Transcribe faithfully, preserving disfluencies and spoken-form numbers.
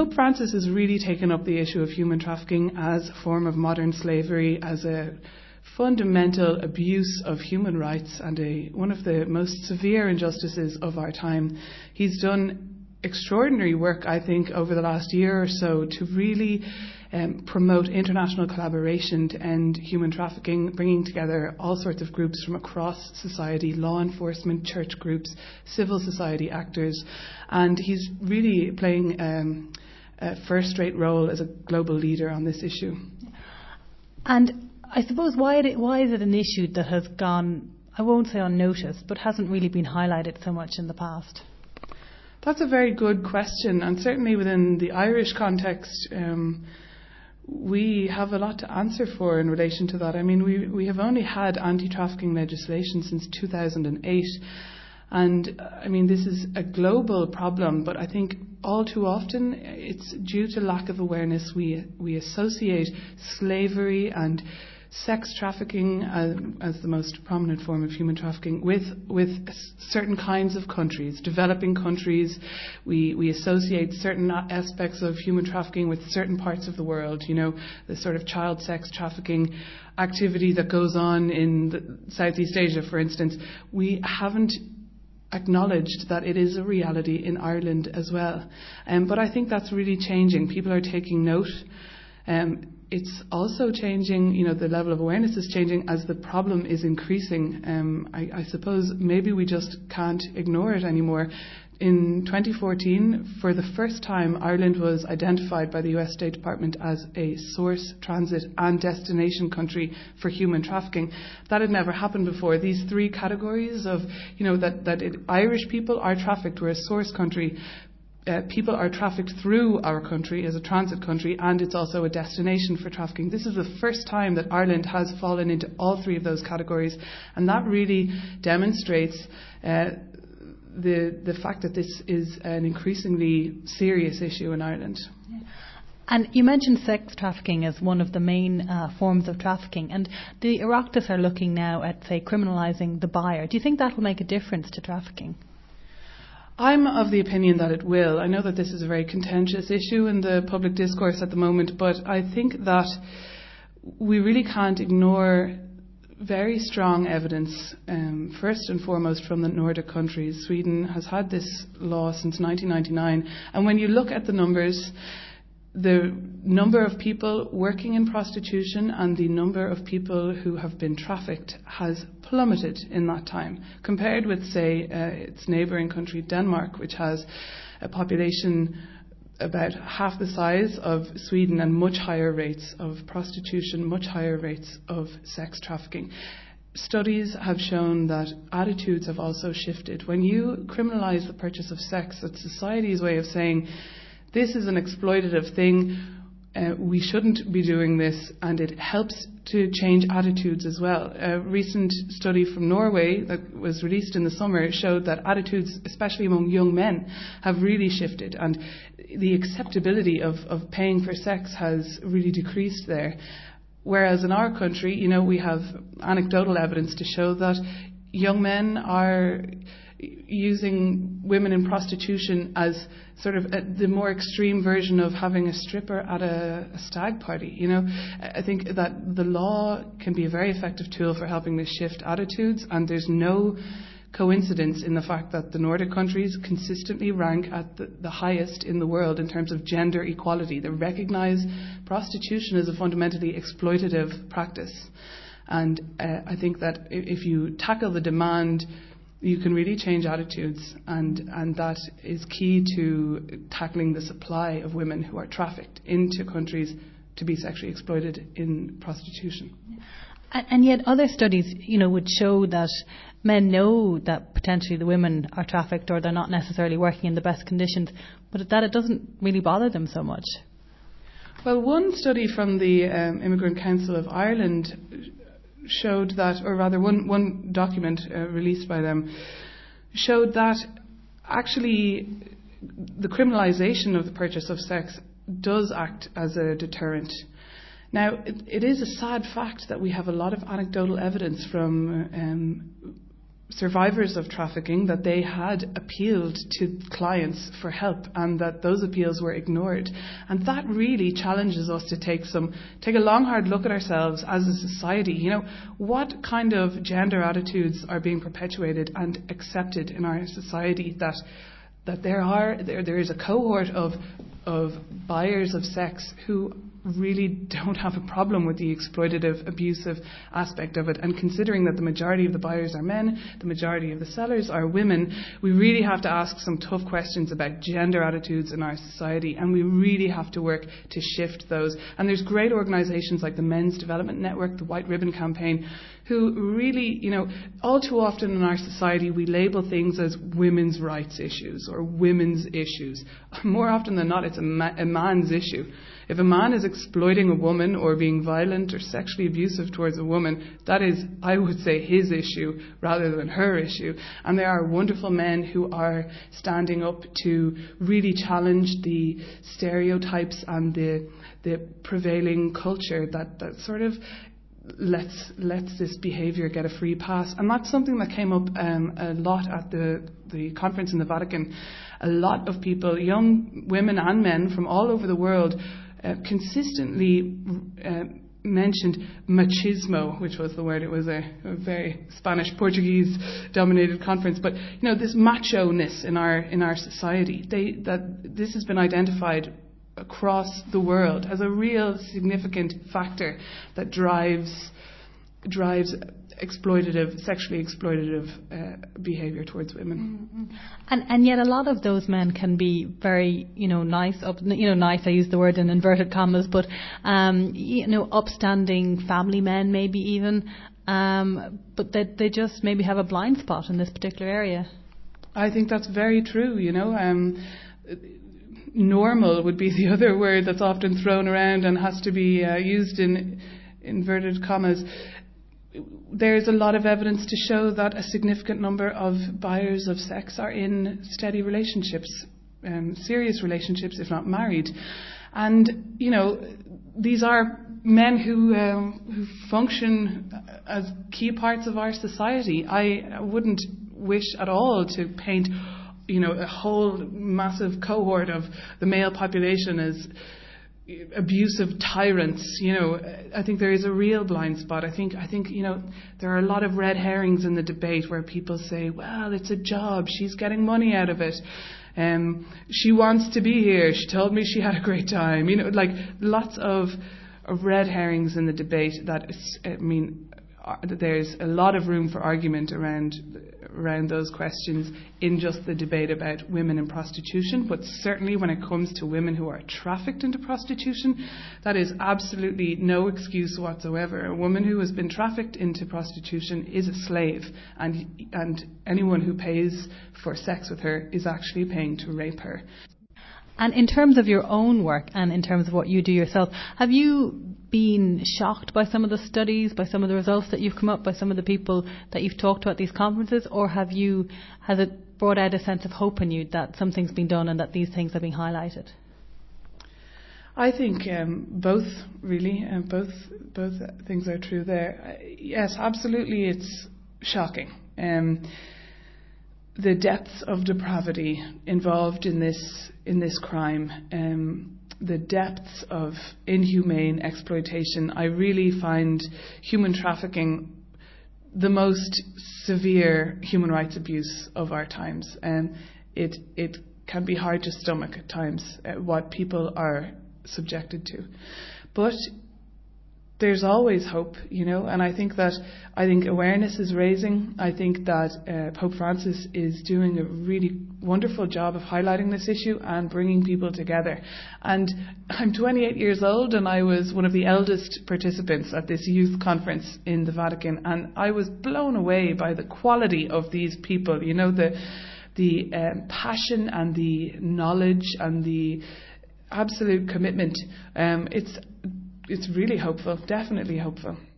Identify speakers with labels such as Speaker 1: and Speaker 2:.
Speaker 1: Pope Francis has really taken up the issue of human trafficking as a form of modern slavery, as a fundamental abuse of human rights and a, one of the most severe injustices of our time. He's done extraordinary work, I think, over the last year or so to really um, promote international collaboration to end human trafficking, bringing together all sorts of groups from across society, law enforcement, church groups, civil society actors, and he's really playing um, a first-rate role as a global leader on this issue.
Speaker 2: And I suppose why it, why is it an issue that has gone, I won't say unnoticed, but hasn't really been highlighted so much in the past?
Speaker 1: That's a very good question, and certainly within the Irish context, um, we have a lot to answer for in relation to that. I mean, we, we have only had anti-trafficking legislation since two thousand eight, and I mean, this is a global problem, but I think all too often it's due to lack of awareness. We, we associate slavery and sex trafficking as, as the most prominent form of human trafficking with with certain kinds of countries, developing countries. We we associate certain aspects of human trafficking with certain parts of the world. You know, the sort of child sex trafficking activity that goes on in the Southeast Asia, for instance. We haven't acknowledged that it is a reality in Ireland as well. Um, but I think that's really changing. People are taking note. Um, It's also changing, you know, the level of awareness is changing as the problem is increasing. Um, I, I suppose maybe we just can't ignore it anymore. In twenty fourteen, for the first time, Ireland was identified by the U S State Department as a source, transit and destination country for human trafficking. That had never happened before. These three categories of, you know, that, that it, Irish people are trafficked, we're a source country. Uh, people are trafficked through our country as a transit country, and it's also a destination for trafficking. This is the first time that Ireland has fallen into all three of those categories, and that really demonstrates uh, the the fact that this is an increasingly serious issue in Ireland.
Speaker 2: And you mentioned sex trafficking as one of the main uh, forms of trafficking, and the Oireachtas are looking now at, say, criminalising the buyer. Do you think that will make a difference to trafficking?
Speaker 1: I'm of the opinion that it will. I know that this is a very contentious issue in the public discourse at the moment, but I think that we really can't ignore very strong evidence, um, first and foremost from the Nordic countries. Sweden has had this law since nineteen ninety-nine, and when you look at the numbers, the number of people working in prostitution and the number of people who have been trafficked has plummeted in that time, compared with, say, uh, its neighbouring country, Denmark, which has a population about half the size of Sweden and much higher rates of prostitution, much higher rates of sex trafficking. Studies have shown that attitudes have also shifted. When you criminalise the purchase of sex, it's society's way of saying, this is an exploitative thing, uh, we shouldn't be doing this, and it helps to change attitudes as well. A recent study from Norway that was released in the summer showed that attitudes, especially among young men, have really shifted, and the acceptability of, of paying for sex has really decreased there. Whereas in our country, you know, we have anecdotal evidence to show that young men are using women in prostitution as sort of a, the more extreme version of having a stripper at a, a stag party. You know, I think that the law can be a very effective tool for helping to shift attitudes, and there's no coincidence in the fact that the Nordic countries consistently rank at the, the highest in the world in terms of gender equality. They recognise prostitution as a fundamentally exploitative practice, and uh, I think that if you tackle the demand, you can really change attitudes, and, and that is key to tackling the supply of women who are trafficked into countries to be sexually exploited in prostitution.
Speaker 2: And, and yet other studies, you know, would show that men know that potentially the women are trafficked or they're not necessarily working in the best conditions, but that it doesn't really bother them so much.
Speaker 1: Well, one study from the um, Immigrant Council of Ireland showed that, or rather one, one document uh, released by them showed that actually the criminalisation of the purchase of sex does act as a deterrent. Now, it, it is a sad fact that we have a lot of anecdotal evidence from um, survivors of trafficking that they had appealed to clients for help and that those appeals were ignored. And that really challenges us to take some, take a long, hard look at ourselves as a society. You know, what kind of gender attitudes are being perpetuated and accepted in our society that that there are there there is a cohort of of buyers of sex who really don't have a problem with the exploitative, abusive aspect of it. And considering that the majority of the buyers are men, the majority of the sellers are women, we really have to ask some tough questions about gender attitudes in our society, and we really have to work to shift those. And there's great organisations like the Men's Development Network, the White Ribbon Campaign, who really, you know, all too often in our society we label things as women's rights issues or women's issues. More often than not, it's a, ma- a man's issue. If a man is exploiting a woman or being violent or sexually abusive towards a woman, that is, I would say, his issue rather than her issue. And there are wonderful men who are standing up to really challenge the stereotypes and the the prevailing culture that, that sort of lets lets this behaviour get a free pass. And that's something that came up um, a lot at the, the conference in the Vatican. A lot of people, young women and men from all over the world, uh, consistently uh, mentioned machismo, which was the word. It was a, a very Spanish Portuguese dominated conference, but you know, this macho-ness in our in our society, they that this has been identified across the world as a real significant factor that drives drives exploitative, sexually exploitative uh, behaviour towards women.
Speaker 2: Mm-hmm. And and yet a lot of those men can be very, you know, nice, up, you know, nice, I use the word in inverted commas, but, um, you know, upstanding family men maybe even, um, but they, they just maybe have a blind spot in this particular area.
Speaker 1: I think that's very true, you know. Um, normal would be the other word that's often thrown around and has to be uh, used in inverted commas. There's a lot of evidence to show that a significant number of buyers of sex are in steady relationships, um, serious relationships, if not married. And, you know, these are men who, um, who function as key parts of our society. I wouldn't wish at all to paint, you know, a whole massive cohort of the male population as abusive tyrants. You know, I think there is a real blind spot. I think, I think, you know, there are a lot of red herrings in the debate where people say, well, it's a job, she's getting money out of it. Um, she wants to be here. She told me she had a great time. You know, like lots of, of red herrings in the debate that, is, I mean, there's a lot of room for argument around around those questions in just the debate about women in prostitution, but certainly when it comes to women who are trafficked into prostitution, that is absolutely no excuse whatsoever. A woman who has been trafficked into prostitution is a slave, and and anyone who pays for sex with her is actually paying to rape her.
Speaker 2: And in terms of your own work and in terms of what you do yourself, have you been shocked by some of the studies, by some of the results that you've come up, by some of the people that you've talked to at these conferences, or have you, has it brought out a sense of hope in you that something's been done and that these things are being highlighted?
Speaker 1: I think um, both, really, uh, both both things are true there. Uh, yes, absolutely, it's shocking. Um, the depths of depravity involved in this in this crime, um, the depths of inhumane exploitation. I really find human trafficking the most severe human rights abuse of our times, and it it can be hard to stomach at times uh, what people are subjected to. But there's always hope, you know, and I think that I think awareness is raising. I think that uh, Pope Francis is doing a really wonderful job of highlighting this issue and bringing people together. And I'm twenty-eight years old, and I was one of the eldest participants at this youth conference in the Vatican, and I was blown away by the quality of these people, you know, the the um, passion and the knowledge and the absolute commitment. Um, it's It's really hopeful, definitely hopeful.